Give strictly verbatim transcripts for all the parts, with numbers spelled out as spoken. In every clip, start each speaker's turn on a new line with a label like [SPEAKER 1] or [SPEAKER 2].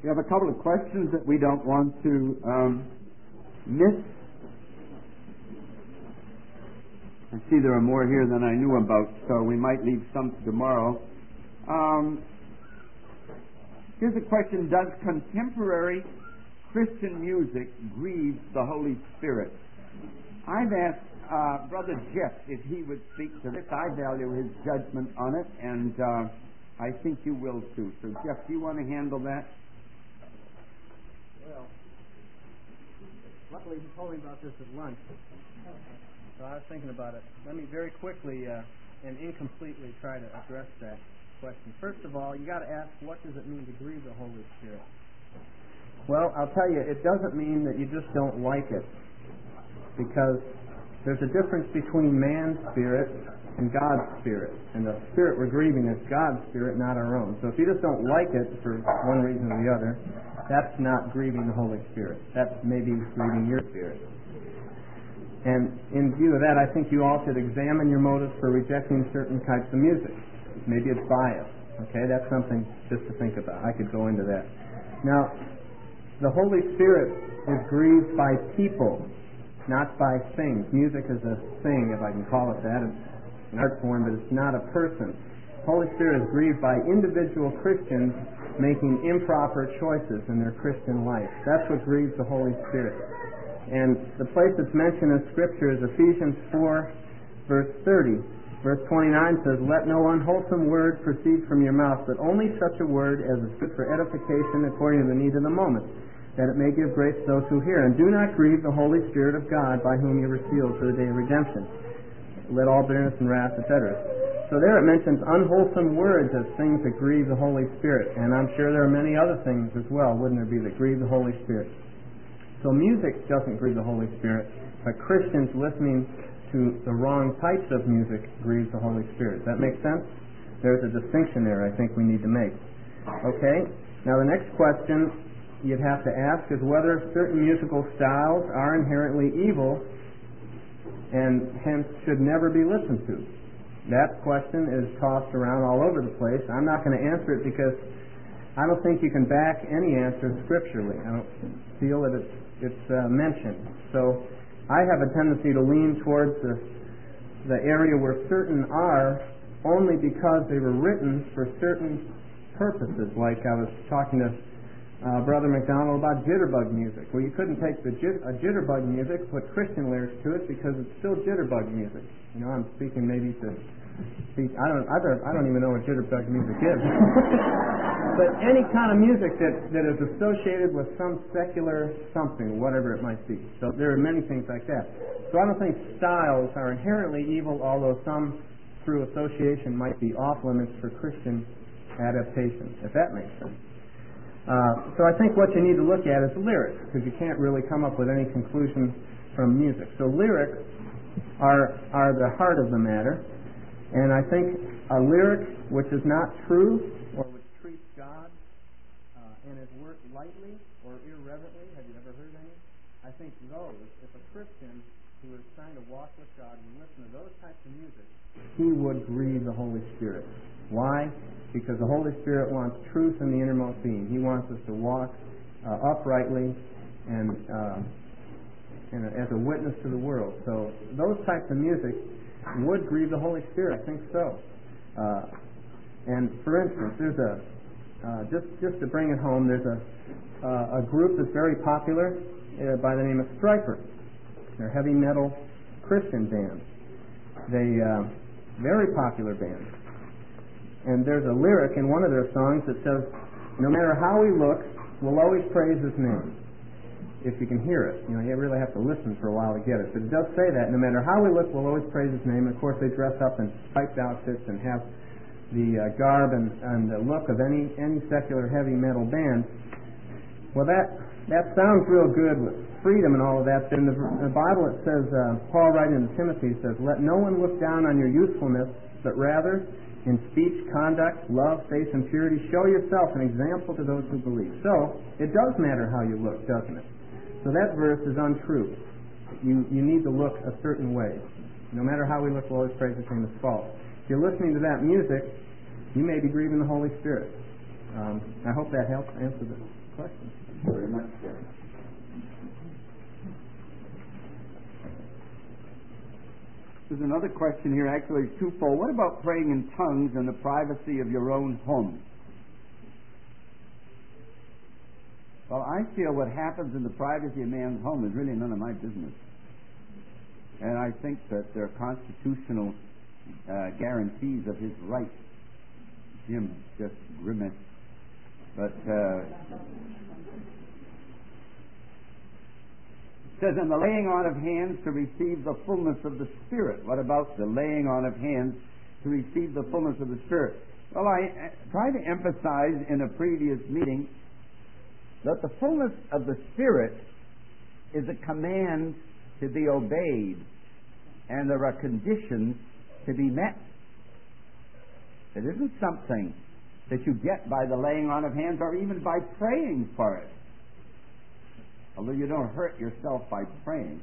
[SPEAKER 1] We have a couple of questions that we don't want to um, miss. I see there are more here than I knew about, so we might leave some for tomorrow. Um, here's a question: does contemporary Christian music grieve the Holy Spirit? I've asked uh, Brother Jeff if he would speak to this. I value his judgment on it, and uh, I think you will too. So, Jeff, do you want to handle that?
[SPEAKER 2] Well, luckily he told me about this at lunch, so I was thinking about it. Let me very quickly uh, and incompletely try to address that question. First of all, you got to ask, what does it mean to grieve the Holy Spirit? Well, I'll tell you, it doesn't mean that you just don't like it, because there's a difference between man's spirit and God's spirit, and the spirit we're grieving is God's spirit, not our own. So if you just don't like it for one reason or the other, that's not grieving the Holy Spirit. That's maybe grieving your spirit. And in view of that, I think you all should examine your motives for rejecting certain types of music. Maybe it's bias. Okay, that's something just to think about. I could go into that. Now, the Holy Spirit is grieved by people, not by things. Music is a thing, if I can call it that. It's an art form, but it's not a person. The Holy Spirit is grieved by individual Christians making improper choices in their Christian life. That's what grieves the Holy Spirit. And the place that's mentioned in Scripture is Ephesians four, verse thirty. Verse twenty-nine says, "Let no unwholesome word proceed from your mouth, but only such a word as is fit for edification according to the need of the moment, that it may give grace to those who hear. And do not grieve the Holy Spirit of God, by whom you were sealed for the day of redemption. Let all bitterness and wrath," et cetera. So there it mentions unwholesome words as things that grieve the Holy Spirit. And I'm sure there are many other things as well, wouldn't there be, that grieve the Holy Spirit. So music doesn't grieve the Holy Spirit, but Christians listening to the wrong types of music grieves the Holy Spirit. Does that make sense? There's a distinction there I think we need to make. Okay? Now the next question you'd have to ask is whether certain musical styles are inherently evil and hence should never be listened to. That question is tossed around all over the place. I'm not going to answer it because I don't think you can back any answer scripturally. I don't feel that it's, it's uh, mentioned. So I have a tendency to lean towards the, the area where certain are only because they were written for certain purposes. Like I was talking to Uh, Brother McDonald about jitterbug music. Well, you couldn't take the jit- a jitterbug music, put Christian lyrics to it, because it's still jitterbug music. You know, I'm speaking maybe to speak. I don't. I don't. I don't even know what jitterbug music is. But any kind of music that that is associated with some secular something, whatever it might be. So there are many things like that. So I don't think styles are inherently evil, although some, through association, might be off limits for Christian adaptation. If that makes sense. Uh, so I think what you need to look at is the lyrics, because you can't really come up with any conclusion from music. So lyrics are are the heart of the matter, and I think a lyric which is not true or which treats God uh, and his work lightly or irreverently, have you ever heard any? I think those, if a Christian who is trying to walk with God would listen to those types of music, he would grieve the Holy Spirit. Why? Because the Holy Spirit wants truth in the innermost being. He wants us to walk uh, uprightly and, uh, and as a witness to the world. So those types of music would grieve the Holy Spirit. I think so. Uh, and for instance, there's a uh, just just to bring it home, there's a uh, a group that's very popular uh, by the name of Stryper. They're heavy metal Christian bands. They uh, very popular bands. And there's a lyric in one of their songs that says, "No matter how he looks, we'll always praise his name." If you can hear it. You know, you really have to listen for a while to get it. But it does say that. No matter how we look, we'll always praise his name. And of course, they dress up in piped outfits and have the uh, garb and, and the look of any, any secular heavy metal band. Well, that that sounds real good with freedom and all of that. But in the, in the Bible it says, uh, Paul writing to Timothy says, "Let no one look down on your youthfulness, but rather in speech, conduct, love, faith, and purity, show yourself an example to those who believe." So, it does matter how you look, doesn't it? So that verse is untrue. You you need to look a certain way. No matter how we look, we'll always praise his name is false. If you're listening to that music, you may be grieving the Holy Spirit. Um, I hope that helps answer this.
[SPEAKER 1] question. Thank you very much, Jerry. There's another question here, actually twofold. What about praying in tongues in the privacy of your own home? Well, I feel what happens in the privacy of man's home is really none of my business. And I think that there are constitutional uh, guarantees of his right. Jim just grimaced. But uh, it says, in the laying on of hands to receive the fullness of the Spirit. What about the laying on of hands to receive the fullness of the Spirit? Well, I tried to emphasize in a previous meeting that the fullness of the Spirit is a command to be obeyed, and there are conditions to be met. It isn't something that you get by the laying on of hands or even by praying for it. Although you don't hurt yourself by praying.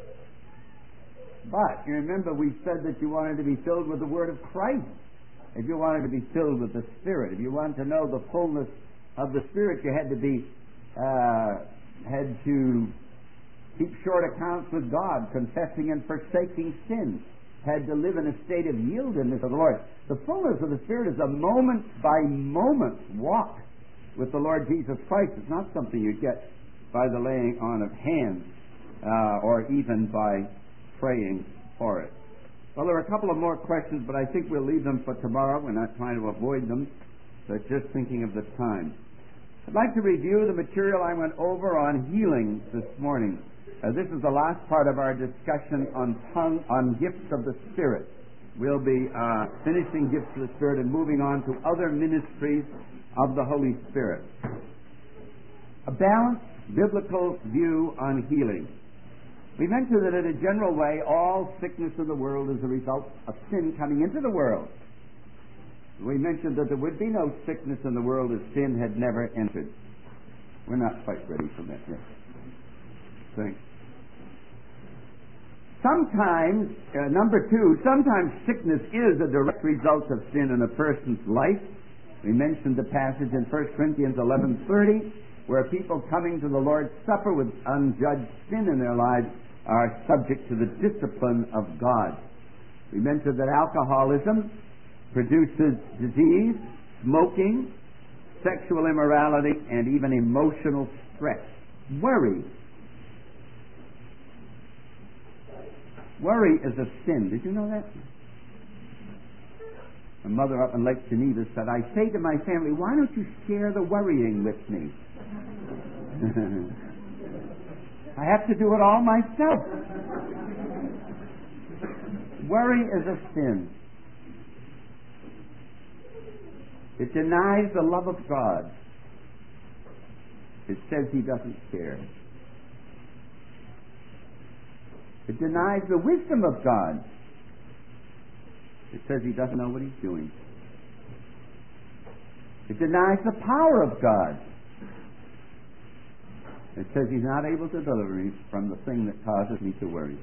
[SPEAKER 1] But you remember we said that you wanted to be filled with the Word of Christ. If you wanted to be filled with the Spirit, if you wanted to know the fullness of the Spirit, you had to be uh, had to keep short accounts with God, confessing and forsaking sin, had to live in a state of yieldedness to the Lord. The fullness of the Spirit is a moment by moment walk with the Lord Jesus Christ. It's not something you get by the laying on of hands uh, or even by praying for it. Well, there are a couple of more questions, but I think we'll leave them for tomorrow. We're not trying to avoid them, but just thinking of the time. I'd like to review the material I went over on healing this morning. Uh, this is the last part of our discussion on tongue, on gifts of the Spirit. We'll be uh, finishing gifts of the Spirit and moving on to other ministries of the Holy Spirit. A balanced biblical view on healing. We mentioned that in a general way, all sickness in the world is a result of sin coming into the world. We mentioned that there would be no sickness in the world if sin had never entered. We're not quite ready for that yet. Thanks. Sometimes, uh, number two, sometimes sickness is a direct result of sin in a person's life. We mentioned the passage in First Corinthians eleven thirty, where people coming to the Lord's Supper with unjudged sin in their lives are subject to the discipline of God. We mentioned that alcoholism produces disease, smoking, sexual immorality, and even emotional stress. Worry. Worry is a sin. Did you know that? My mother up in Lake Geneva said, I say to my family, why don't you share the worrying with me? I have to do it all myself. Worry is a sin. It denies the love of God. It says He doesn't care. It denies the wisdom of God. It says He doesn't know what He's doing. It denies the power of God. It says He's not able to deliver me from the thing that causes me to worry.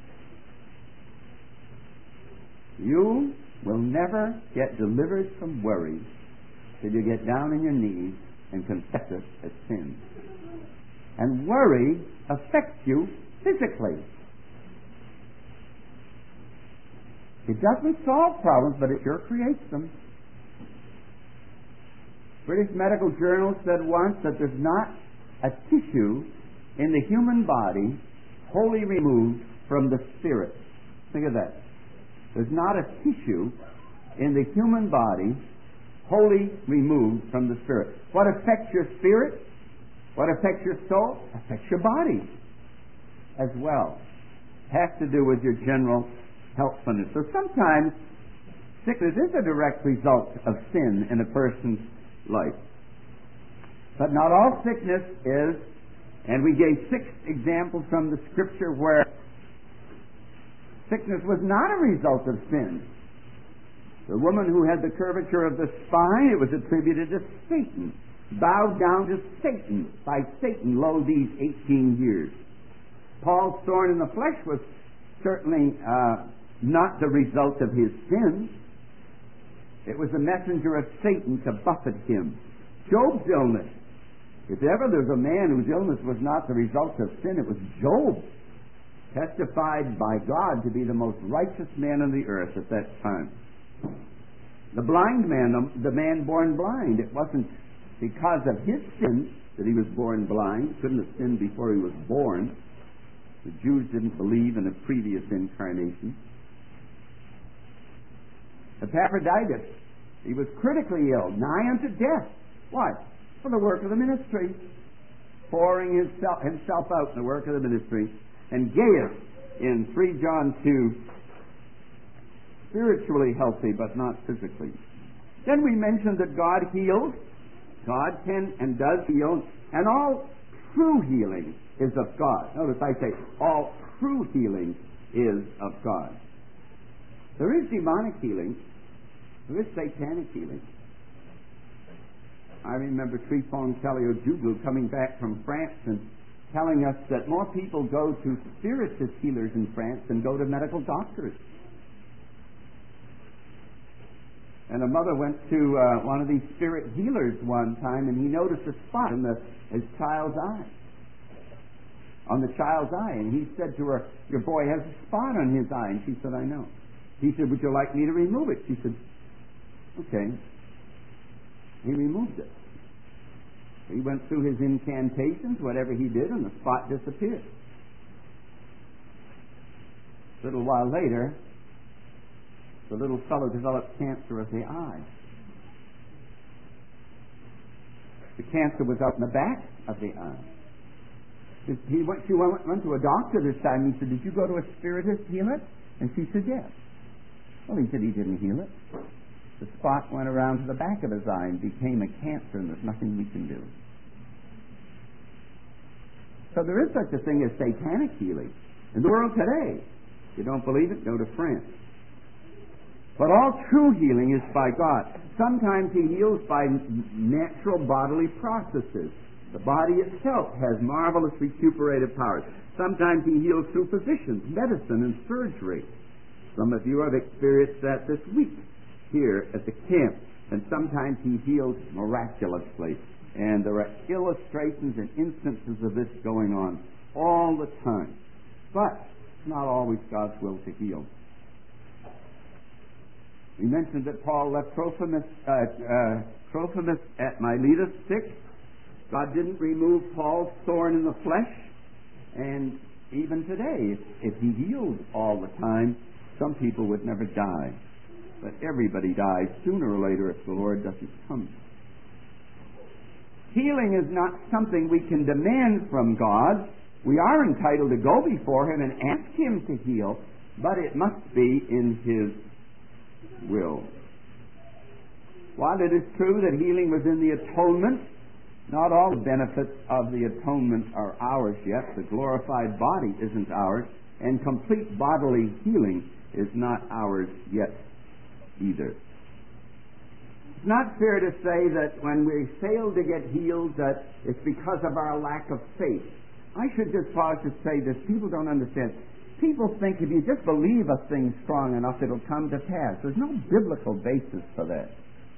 [SPEAKER 1] You will never get delivered from worry till you get down on your knees and confess it as sin. And worry affects you physically. It doesn't solve problems, but it sure creates them. British Medical Journal said once that there's not a tissue in the human body wholly removed from the spirit. Think of that. There's not a tissue in the human body wholly removed from the spirit. What affects your spirit? What affects your soul? Affects your body as well. Has to do with your general healthfulness. So sometimes sickness is a direct result of sin in a person's life. But not all sickness is, and we gave six examples from the Scripture where sickness was not a result of sin. The woman who had the curvature of the spine, it was attributed to Satan. Bowed down to Satan. By Satan, lo, these eighteen years. Paul's thorn in the flesh was certainly uh, not the result of his sin. It was the messenger of Satan to buffet him. Job's illness If ever there's a man whose illness was not the result of sin, it was Job, testified by God to be the most righteous man on the earth at that time. The blind man, the, the man born blind, it wasn't because of his sin that he was born blind. He couldn't have sinned before he was born. The Jews didn't believe in a previous incarnation. Epaphroditus, he was critically ill, nigh unto death. Why? For the work of the ministry. Pouring himself, himself out in the work of the ministry. And Gaius, in First John two, spiritually healthy but not physically. Then we mentioned that God heals. God can and does heal. And all true healing is of God. Notice I say all true healing is of God. There is demonic healing. There is satanic healing. I remember Trifon Kaliojuglu coming back from France and telling us that more people go to spiritist healers in France than go to medical doctors. And a mother went to uh, one of these spirit healers one time, and he noticed a spot in the, his child's eye. On the child's eye. And he said to her, "Your boy has a spot on his eye." And she said, "I know." He said, "Would you like me to remove it?" She said, "Okay." He removed it. He went through his incantations, whatever he did, and the spot disappeared. A little while later, the little fellow developed cancer of the eye. The cancer was out in the back of the eye. He went, she went, went to a doctor this time. He said, "Did you go to a spiritist heal it?" And she said, "Yes." Well, he said he didn't heal it. The spot went around to the back of his eye and became a cancer, and there's nothing we can do. So there is such a thing as satanic healing in the world today. If you don't believe it, go to France. But all true healing is by God. Sometimes He heals by natural bodily processes. The body itself has marvelous recuperative powers. Sometimes He heals through physicians, medicine, and surgery. Some of you have experienced that this week here at the camp. And sometimes He heals miraculously. And there are illustrations and instances of this going on all the time. But it's not always God's will to heal. We mentioned that Paul left Trophimus, uh, uh, Trophimus at Miletus sick. God didn't remove Paul's thorn in the flesh. And even today, if, if He healed all the time, some people would never die. But everybody dies sooner or later if the Lord doesn't come. Healing is not something we can demand from God. We are entitled to go before Him and ask Him to heal, but it must be in His will. While it is true that healing was in the atonement, not all the benefits of the atonement are ours yet. The glorified body isn't ours, and complete bodily healing is not ours yet either. It's not fair to say that when we fail to get healed that it's because of our lack of faith. I should just pause to say this. People don't understand. People think if you just believe a thing strong enough, it'll come to pass. There's no biblical basis for that.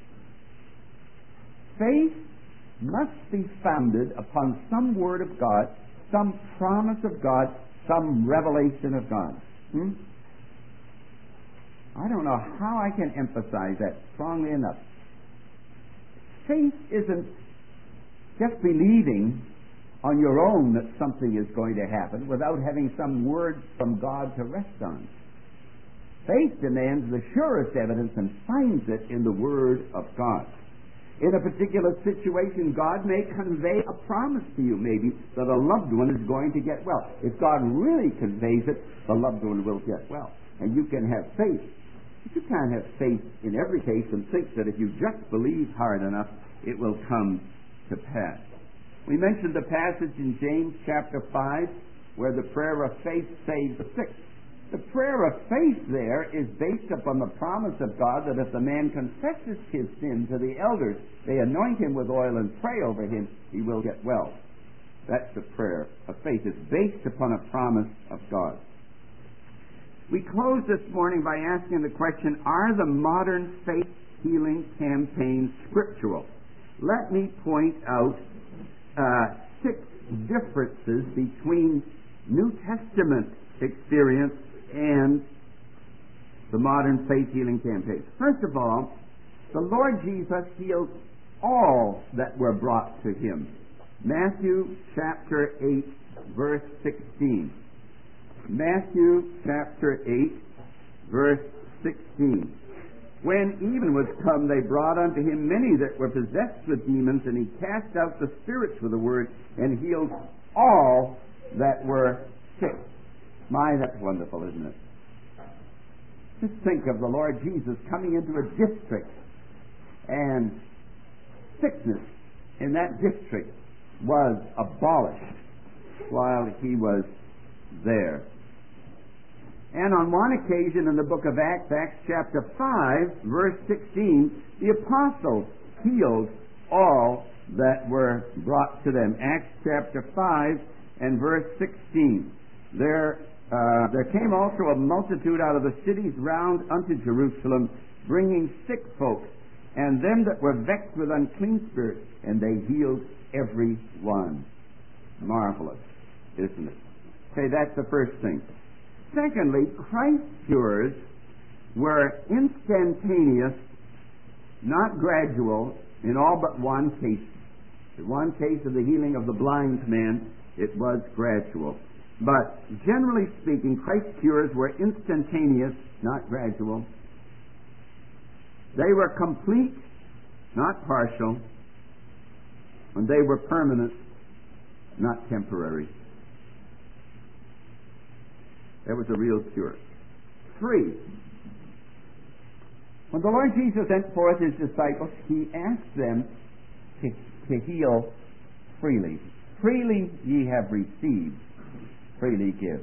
[SPEAKER 1] Faith must be founded upon some word of God, some promise of God, some revelation of God. Hmm? I don't know how I can emphasize that strongly enough. Faith isn't just believing on your own that something is going to happen without having some word from God to rest on. Faith demands the surest evidence and finds it in the Word of God. In a particular situation, God may convey a promise to you, maybe, that a loved one is going to get well. If God really conveys it, the loved one will get well. And you can have faith. But you can't have faith in every case and think that if you just believe hard enough, it will come to pass. We mentioned the passage in James chapter five where the prayer of faith saves the sick. The prayer of faith there is based upon the promise of God that if the man confesses his sin to the elders, they anoint him with oil and pray over him, he will get well. That's the prayer of faith. It's based upon a promise of God. We close this morning by asking the question, are the modern faith healing campaigns scriptural? Let me point out uh, six differences between New Testament experience and the modern faith healing campaign. First of all, the Lord Jesus healed all that were brought to him. Matthew chapter eight, verse sixteen. Matthew chapter eight, verse sixteen. When even was come, they brought unto him many that were possessed with demons, and he cast out the spirits with the word, and healed all that were sick. My, that's wonderful, isn't it? Just think of the Lord Jesus coming into a district, and sickness in that district was abolished while he was there. And on one occasion in the book of Acts, Acts chapter five, verse sixteen, the apostles healed all that were brought to them. Acts chapter five and verse sixteen. There, uh, there came also a multitude out of the cities round unto Jerusalem, bringing sick folks, and them that were vexed with unclean spirits, and they healed every one. Marvelous, isn't it? Okay, that's the first thing. Secondly, Christ's cures were instantaneous, not gradual, in all but one case. In one case of the healing of the blind man, it was gradual. But generally speaking, Christ's cures were instantaneous, not gradual. They were complete, not partial. And they were permanent, not temporary. There was a real cure. Three, when the Lord Jesus sent forth his disciples, he asked them to, to heal freely. Freely ye have received, freely give.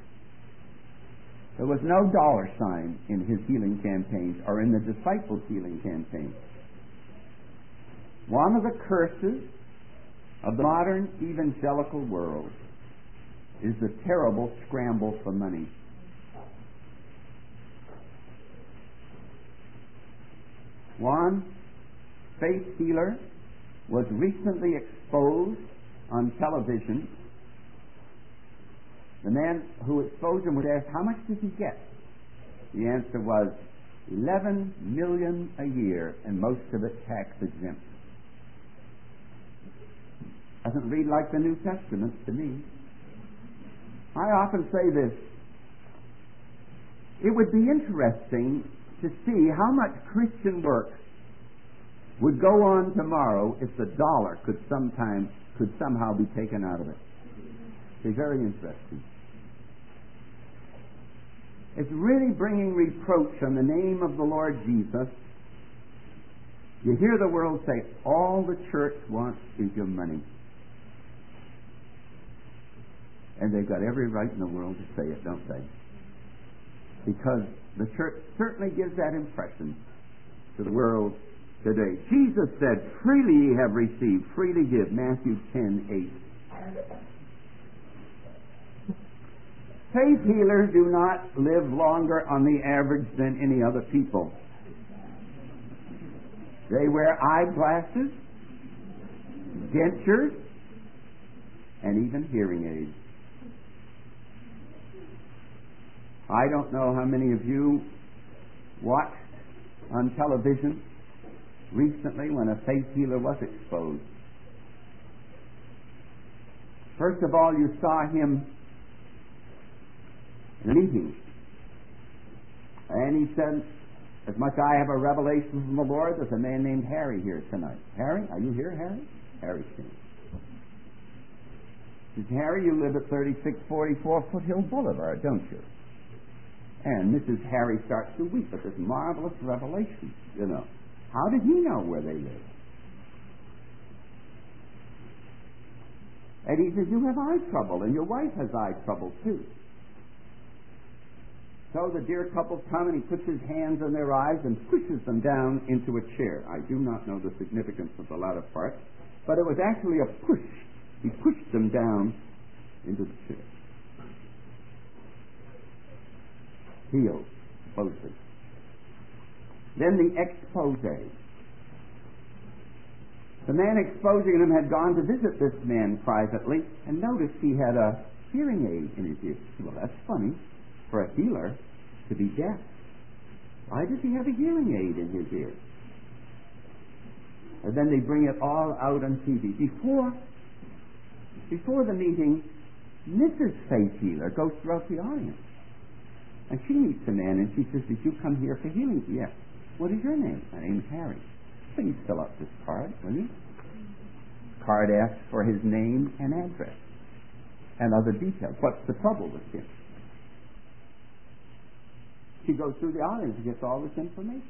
[SPEAKER 1] There was no dollar sign in his healing campaigns or in the disciples' healing campaigns. One of the curses of the modern evangelical world is the terrible scramble for money. One faith healer was recently exposed on television. The man who exposed him was asked, how much does he get? The answer was eleven million dollars a year, and most of it tax exempt. Doesn't read like the New Testament to me. I often say this. It would be interesting to see how much Christian work would go on tomorrow if the dollar could sometime could somehow be taken out of it. It's very interesting. It's really bringing reproach on the name of the Lord Jesus. You hear the world say, all the church wants is your money. And they've got every right in the world to say it, don't they? Because the church certainly gives that impression to the world today. Jesus said, freely ye have received, freely give. Matthew ten eight. Faith healers do not live longer on the average than any other people. They wear eyeglasses, dentures, and even hearing aids. I don't know how many of you watched on television recently when a faith healer was exposed. First of all, you saw him leading. And he said, as much I have a revelation from the Lord, there's a man named Harry here tonight. Harry? Are you here, Harry? Harry came. He says, Harry, you live at thirty-six forty-four Foothill Boulevard, don't you? And Missus Harry starts to weep at this marvelous revelation, you know. How did he know where they live? And he says, you have eye trouble, and your wife has eye trouble too. So the dear couple come, and he puts his hands on their eyes and pushes them down into a chair. I do not know the significance of the latter part, but it was actually a push. He pushed them down into the chair. Healed, supposedly. Then the expose. The man exposing him had gone to visit this man privately and noticed he had a hearing aid in his ear. Well, that's funny for a healer to be deaf. Why does he have a hearing aid in his ear? And then they bring it all out on T V. Before, before the meeting, Missus Faith Healer goes throughout the audience. And she meets the man and she says, "Did you come here for healing?" "Yes." "What is your name?" "My name's Harry." "Please fill out this card, will you?" Card asks for his name and address and other details. What's the trouble with him? She goes through the audience and gets all this information.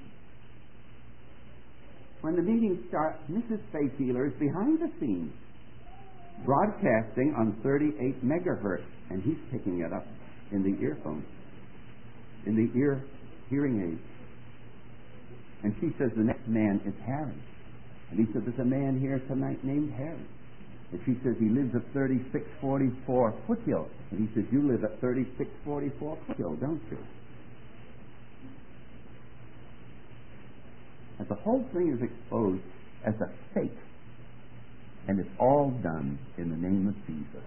[SPEAKER 1] When the meeting starts, Missus Faith Healer is behind the scenes, broadcasting on thirty-eight megahertz, and he's picking it up in the earphone, in the ear hearing aid. And she says, "The next man is Harry." And he said, "There's a man here tonight named Harry." And she says, "He lives at thirty-six forty-four Foothill." And he says, "You live at thirty-six forty-four Foothill, don't you?" And the whole thing is exposed as a fake. And it's all done in the name of Jesus,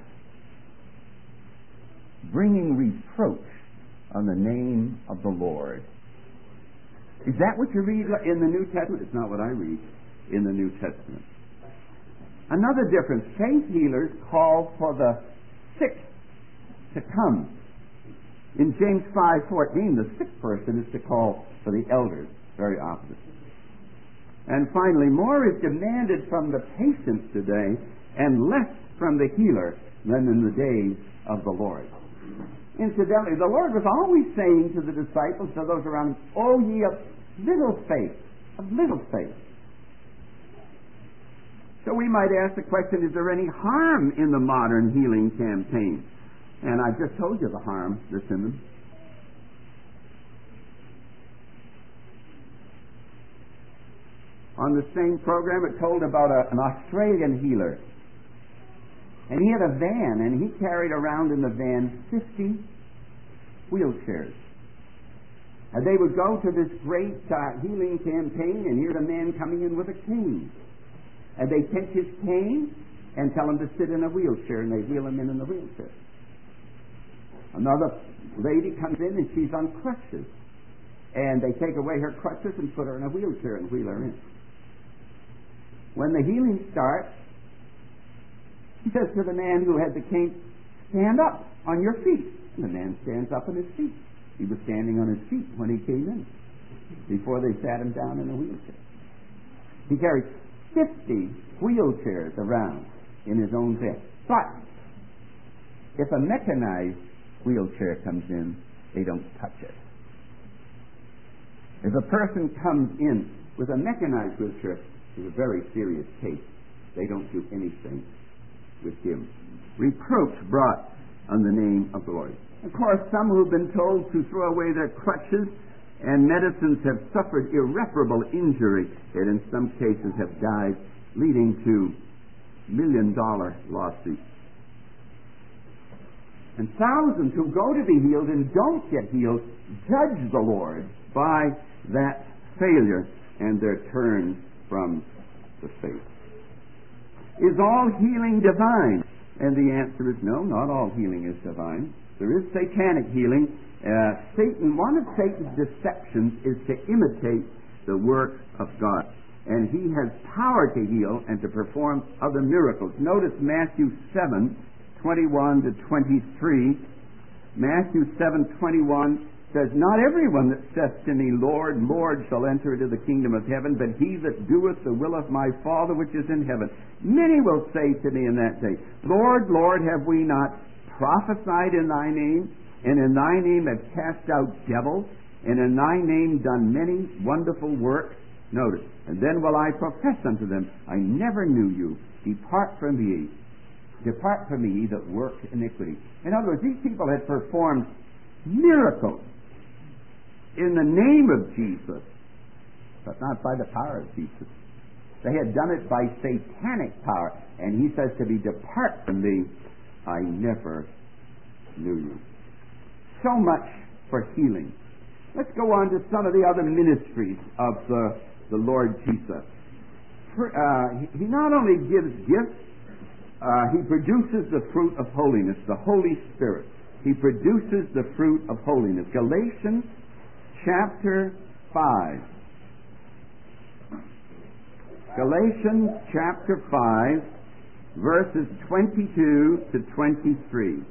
[SPEAKER 1] bringing reproach on the name of the Lord. Is that what you read in the New Testament? It's not what I read in the New Testament. Another difference, faith healers call for the sick to come. In James five fourteen, the sick person is to call for the elders. Very opposite. And finally, more is demanded from the patient today and less from the healer than in the days of the Lord. Incidentally, the Lord was always saying to the disciples, to those around him, "Oh, ye of little faith, of little faith." So we might ask the question, is there any harm in the modern healing campaign? And I've just told you the harm that's in them. On the same program, it told about a, an Australian healer. And he had a van, and he carried around in the van fifty wheelchairs. And they would go to this great uh, healing campaign, and here's a man coming in with a cane. And they take his cane and tell him to sit in a wheelchair, and they wheel him in in the wheelchair. Another lady comes in, and she's on crutches. And they take away her crutches and put her in a wheelchair and wheel her in. When the healing starts, he says to the man who had the cane, "Stand up on your feet." And the man stands up on his feet. He was standing on his feet when he came in, before they sat him down in a wheelchair. He carried fifty wheelchairs around in his own van. But if a mechanized wheelchair comes in, they don't touch it. If a person comes in with a mechanized wheelchair, it's a very serious case. They don't do anything with him. Reproach brought on the name of the Lord. Of course, some who've been told to throw away their crutches and medicines have suffered irreparable injury and in some cases have died, leading to million-dollar lawsuits. And thousands who go to be healed and don't get healed judge the Lord by that failure and their turn from the faith. Is all healing divine? And the answer is no, not all healing is divine. There is satanic healing. Uh, Satan, one of Satan's deceptions is to imitate the work of God. And he has power to heal and to perform other miracles. Notice Matthew seven, twenty-one to twenty-three. Matthew seven, twenty-one says, "Not everyone that saith to me, Lord, Lord, shall enter into the kingdom of heaven, but he that doeth the will of my Father which is in heaven. Many will say to me in that day, Lord, Lord, have we not prophesied in thy name, and in thy name have cast out devils, and in thy name done many wonderful works?" Notice, "And then will I profess unto them, I never knew you. Depart from me, depart from me, ye that work iniquity." In other words, these people had performed miracles in the name of Jesus, but not by the power of Jesus. They had done it by satanic power. And he says to me, "Depart from me, I never knew you." So much for healing. Let's go on to some of the other ministries of the, the Lord Jesus. uh, he not only gives gifts, uh, he produces the fruit of holiness, the Holy Spirit. He produces the fruit of holiness. Galatians chapter five. Galatians chapter five, verses twenty-two to twenty-three.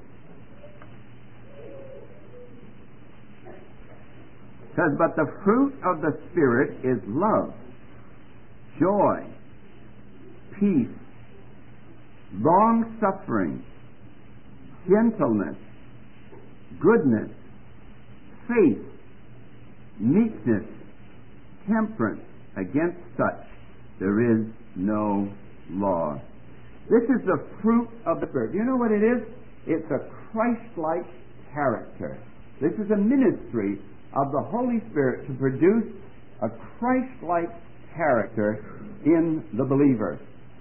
[SPEAKER 1] It says, but the fruit of the Spirit is love, joy, peace, long-suffering, gentleness, goodness, faith, meekness, temperance. Against such there is no law. This is the fruit of the Spirit. You know what it is? It's a Christ-like character. This is a ministry of the Holy Spirit to produce a Christ-like character in the believer.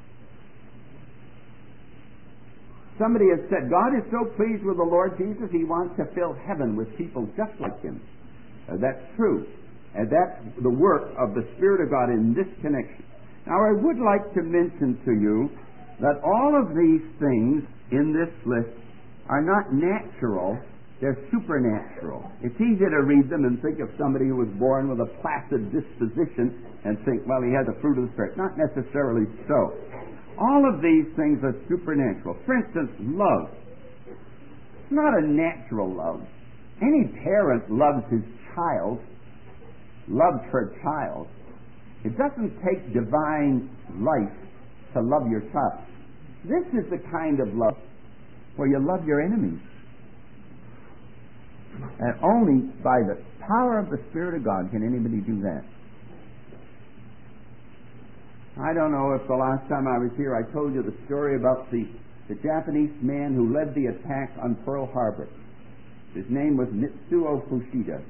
[SPEAKER 1] Somebody has said, God is so pleased with the Lord Jesus, He wants to fill heaven with people just like Him. Uh, that's true. And that's the work of the Spirit of God in this connection. Now, I would like to mention to you that all of these things in this list are not natural, they're supernatural. It's easy to read them and think of somebody who was born with a placid disposition and think, well, he had the fruit of the Spirit. Not necessarily so. All of these things are supernatural. For instance, love. It's not a natural love. Any parent loves his child, loves her child. It doesn't take divine life to love your child. This is the kind of love where you love your enemies. And only by the power of the Spirit of God can anybody do that. I don't know if the last time I was here I told you the story about the, the Japanese man who led the attack on Pearl Harbor. His name was Mitsuo Fuchida.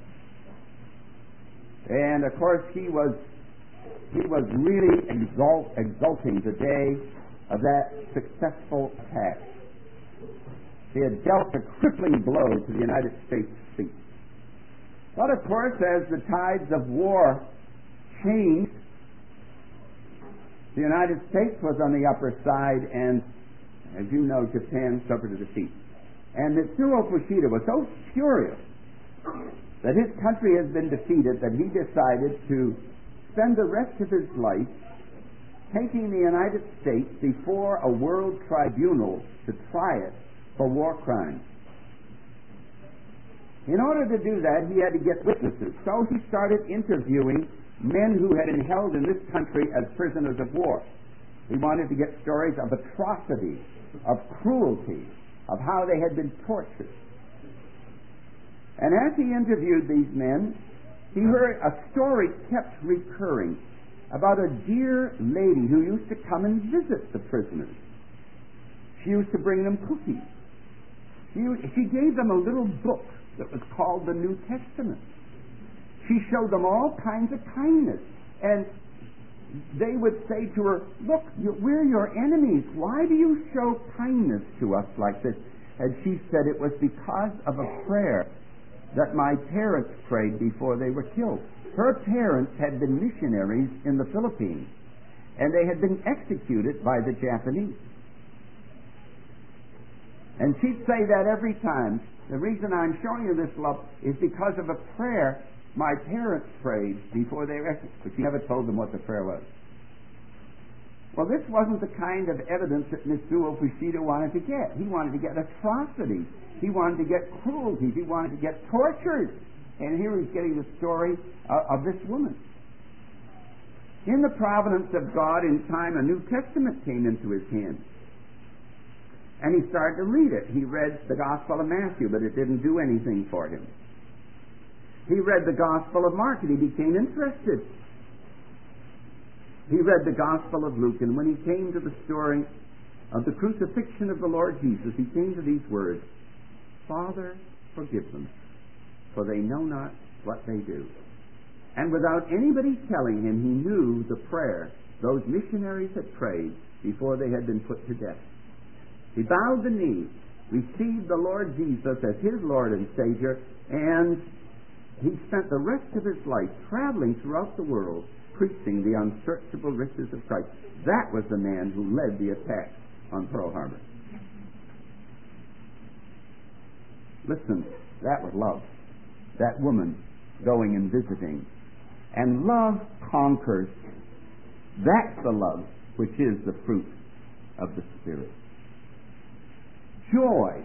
[SPEAKER 1] And of course he was he was really exalt, exulting the day of that successful attack. He had dealt a crippling blow to the United States fleet. But of course, as the tides of war changed, the United States was on the upper side, and as you know, Japan suffered a defeat. And Mitsuo Fuchida was so furious that his country has been defeated that he decided to spend the rest of his life taking the United States before a world tribunal to try it for war crimes. In order to do that, he had to get witnesses. So he started interviewing men who had been held in this country as prisoners of war. He wanted to get stories of atrocity, of cruelty, of how they had been tortured. And as he interviewed these men, he heard a story kept recurring about a dear lady who used to come and visit the prisoners. She used to bring them cookies. She, she gave them a little book that was called the New Testament. She showed them all kinds of kindness. And they would say to her, look, we're your enemies. Why do you show kindness to us like this? And she said it was because of a prayer that my parents prayed before they were killed. Her parents had been missionaries in the Philippines, and they had been executed by the Japanese. And she'd say that every time. The reason I'm showing you this love is because of a prayer my parents prayed before they were executed. But she never told them what the prayer was. Well, this wasn't the kind of evidence that Mitsuo Fuchida wanted to get. He wanted to get atrocities. He wanted to get cruelty. He wanted to get tortured. And here he's getting the story uh, of this woman. In the providence of God, in time, a New Testament came into his hand. And he started to read it. He read the Gospel of Matthew, but it didn't do anything for him. He read the Gospel of Mark, and he became interested. He read the Gospel of Luke, and when he came to the story of the crucifixion of the Lord Jesus, he came to these words, Father, forgive them, for they know not what they do. And without anybody telling him, he knew the prayer those missionaries had prayed before they had been put to death. He bowed the knee, received the Lord Jesus as his Lord and Savior, and he spent the rest of his life traveling throughout the world, preaching the unsearchable riches of Christ. That was the man who led the attack on Pearl Harbor. Listen, that was love. That woman going and visiting. And love conquers. That's the love which is the fruit of the Spirit. Joy.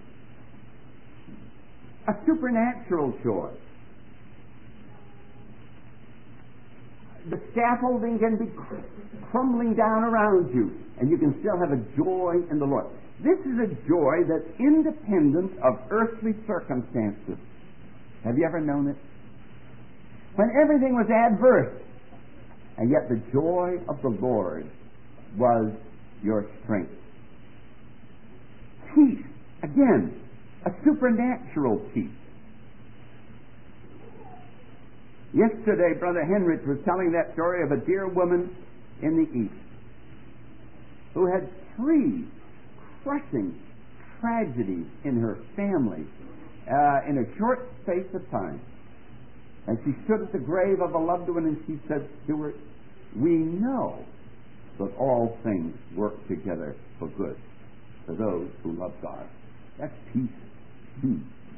[SPEAKER 1] A supernatural joy. The scaffolding can be crumbling down around you, and you can still have a joy in the Lord. This is a joy that's independent of earthly circumstances. Have you ever known it? When everything was adverse, and yet the joy of the Lord was your strength. Peace. Again, a supernatural peace. Yesterday, Brother Henrich was telling that story of a dear woman in the East who had three crushing tragedies in her family uh, in a short space of time. And she stood at the grave of a loved one and she said, Stuart, we know that all things work together for good for those who love God. That's peace. Hmm.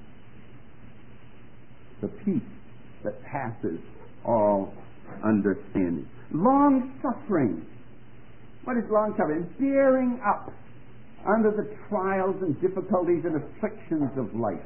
[SPEAKER 1] The peace that passes all understanding. Long suffering. What is long suffering? Bearing up under the trials and difficulties and afflictions of life.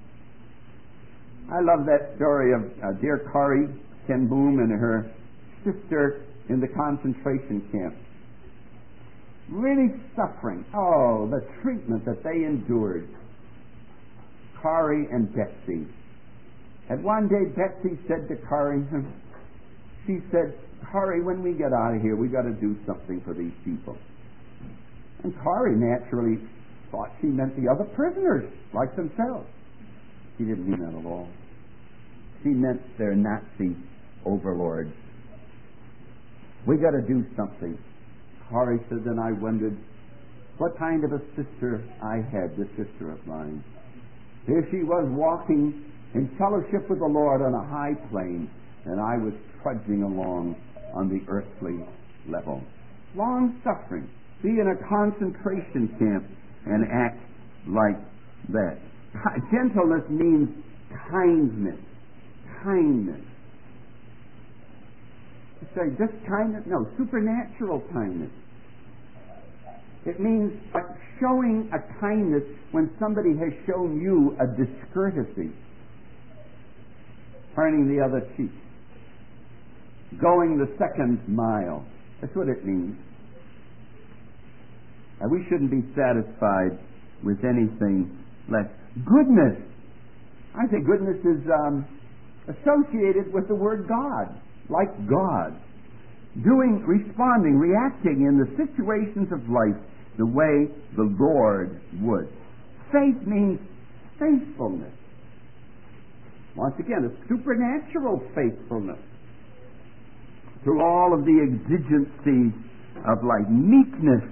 [SPEAKER 1] I love that story of uh, dear Kari ten Boom and her sister in the concentration camp. Really suffering. Oh, the treatment that they endured. Kari and Betsy. And one day Betsy said to Kari, she said, Kari, when we get out of here, we've got to do something for these people. And Kari naturally thought she meant the other prisoners, like themselves. She didn't mean that at all. She meant their Nazi overlords. We got to do something. Kari said, then I wondered what kind of a sister I had, this sister of mine. Here she was walking in fellowship with the Lord on a high plane, and I was trudging along on the earthly level. Long suffering. Be in a concentration camp and act like that. Gentleness means kindness. Kindness. You say, just kindness? No, supernatural kindness. It means uh, showing a kindness when somebody has shown you a discourtesy. Turning the other cheek. Going the second mile. That's what it means. Now, we shouldn't be satisfied with anything less. Goodness. I say goodness is um, associated with the word God. Like God. Doing, responding, reacting in the situations of life the way the Lord would. Faith means faithfulness. Once again, a supernatural faithfulness through all of the exigencies of life. Meekness.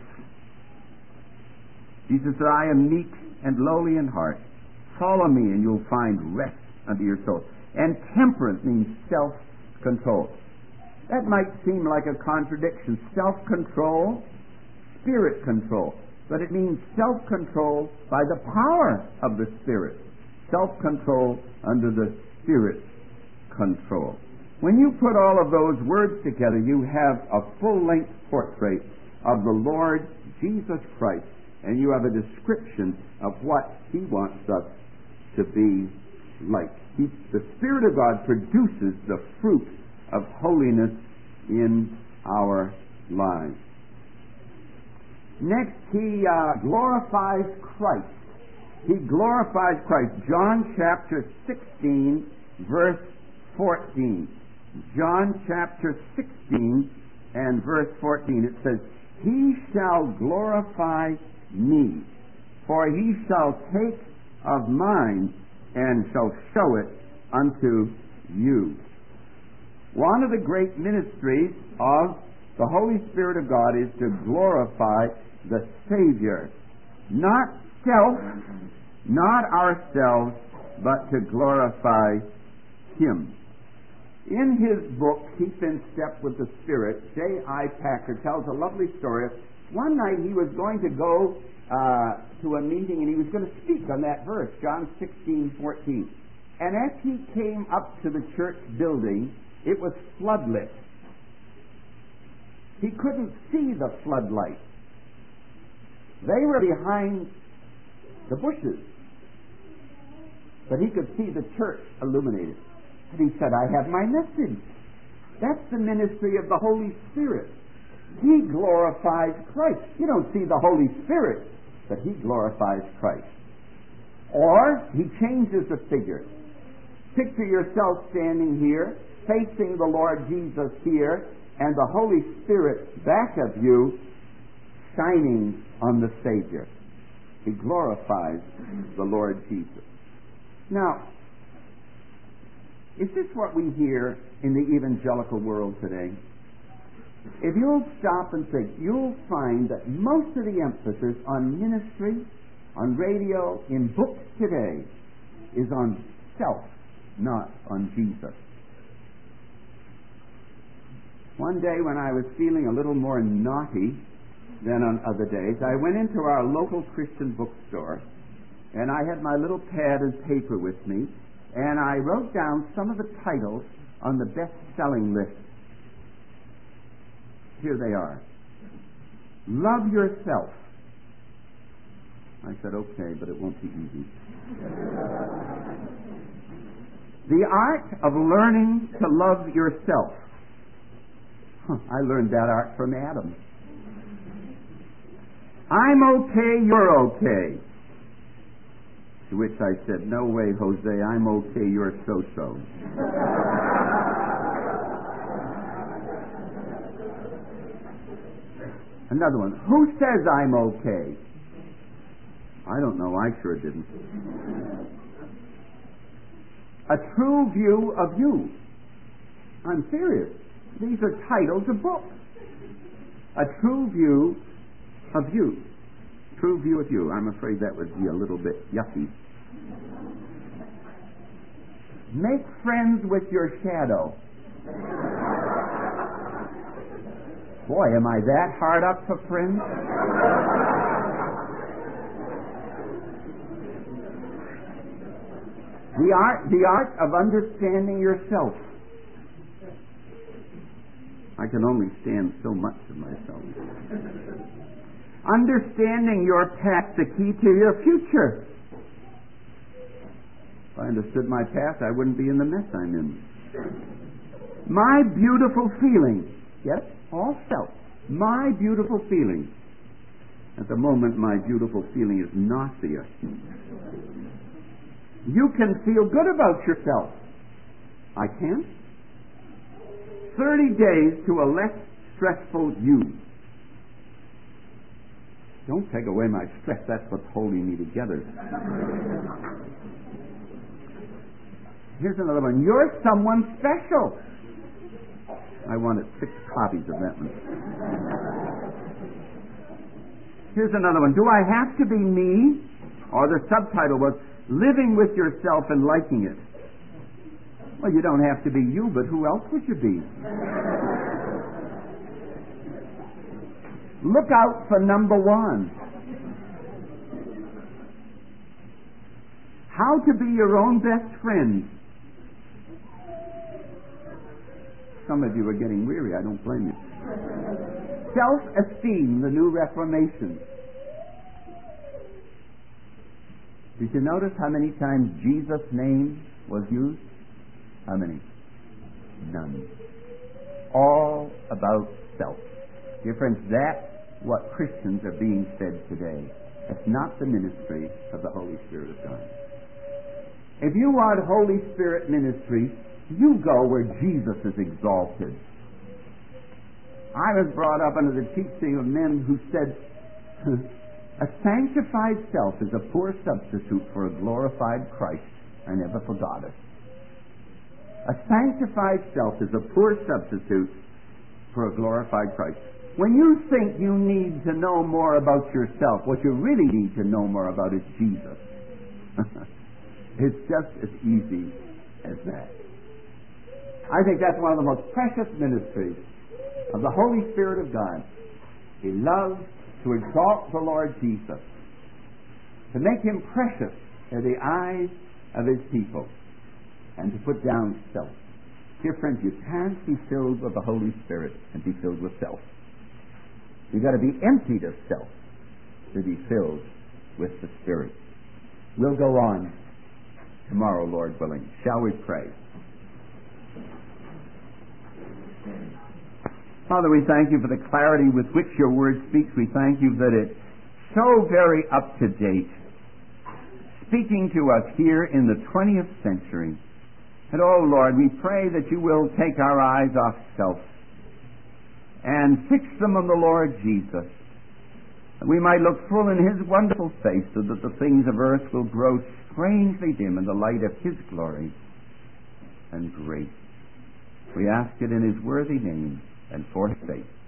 [SPEAKER 1] Jesus said, I am meek and lowly in heart. Follow me and you'll find rest unto your soul. And temperance means self-control. That might seem like a contradiction. Self-control, spirit control. But it means self-control by the power of the Spirit. Self-control under the Spirit's control. When you put all of those words together, you have a full-length portrait of the Lord Jesus Christ, and you have a description of what He wants us to be like. He, the Spirit of God produces the fruit of holiness in our lives. Next, He uh, glorifies Christ. He glorifies Christ. John chapter sixteen, verse fourteen. John chapter sixteen and verse fourteen. It says, He shall glorify me, for He shall take of mine and shall show it unto you. One of the great ministries of the Holy Spirit of God is to glorify the Savior. Not self, not ourselves, but to glorify Him. In his book, Keep in Step with the Spirit, J I Packer tells a lovely story. One night he was going to go uh, to a meeting and he was going to speak on that verse, John sixteen fourteen. And as he came up to the church building, it was floodlit. He couldn't see the floodlights. They were behind the bushes. But he could see the church illuminated. And he said, I have my message. That's the ministry of the Holy Spirit. He glorifies Christ. You don't see the Holy Spirit, but he glorifies Christ. Or he changes the figure. Picture yourself standing here, facing the Lord Jesus here, and the Holy Spirit back of you, shining on the Savior. He glorifies the Lord Jesus. Now, is this what we hear in the evangelical world today? If you'll stop and think, you'll find that most of the emphasis on ministry, on radio, in books today, is on self, not on Jesus. One day when I was feeling a little more naughty than on other days, I went into our local Christian bookstore, and I had my little pad and paper with me, and I wrote down some of the titles on the best-selling list. Here they are. Love Yourself. I said, okay, but it won't be easy. The Art of Learning to Love Yourself. Huh, I learned that art from Adam. I'm okay, you're okay. To which I said, no way, Jose, I'm okay, you're so-so. Another one, who says I'm okay? I don't know, I sure didn't. A True View of You. I'm serious. These are titles of books. A True View of You. True View of You. I'm afraid that would be a little bit yucky. Make Friends with Your Shadow. Boy, am I that hard up for friends? The art, the art of understanding yourself. I can only stand so much of myself. Understanding your past, the key to your future. If I understood my past, I wouldn't be in the mess I'm in. My Beautiful Feeling. Yes, all self. My beautiful feeling. At the moment, my beautiful feeling is nausea. You can feel good about yourself. I can't. Thirty days to a less stressful you. Don't take away my stress. That's what's holding me together. Here's another one. You're someone special. I wanted six copies of that one. Here's another one. Do I have to be me? Or the subtitle was Living with Yourself and Liking It. Well, you don't have to be you, but who else would you be? Look out for number one. How to be your own best friend. Some of you are getting weary. I don't blame you. Self-esteem, the New Reformation. Did you notice how many times Jesus' name was used? How many? None. All about self. Dear friends, that's what Christians are being fed today. It's not the ministry of the Holy Spirit of God. If you want Holy Spirit ministry, you go where Jesus is exalted. I was brought up under the teaching of men who said, a sanctified self is a poor substitute for a glorified Christ. I never forgot it. A sanctified self is a poor substitute for a glorified Christ. When you think you need to know more about yourself, what you really need to know more about is Jesus. It's just as easy as that. I think that's one of the most precious ministries of the Holy Spirit of God. He loves to exalt the Lord Jesus, to make him precious in the eyes of his people, and to put down self. Dear friends, you can't be filled with the Holy Spirit and be filled with self. You've got to be emptied of self to be filled with the Spirit. We'll go on tomorrow, Lord willing. Shall we pray? Father, we thank you for the clarity with which your word speaks. We thank you that it's so very up to date, speaking to us here in the twentieth century. And oh Lord, we pray that you will take our eyes off self and fix them on the Lord Jesus, that we might look full in his wonderful face, so that the things of earth will grow strangely dim in the light of his glory and grace. We ask it in his worthy name and for his sake.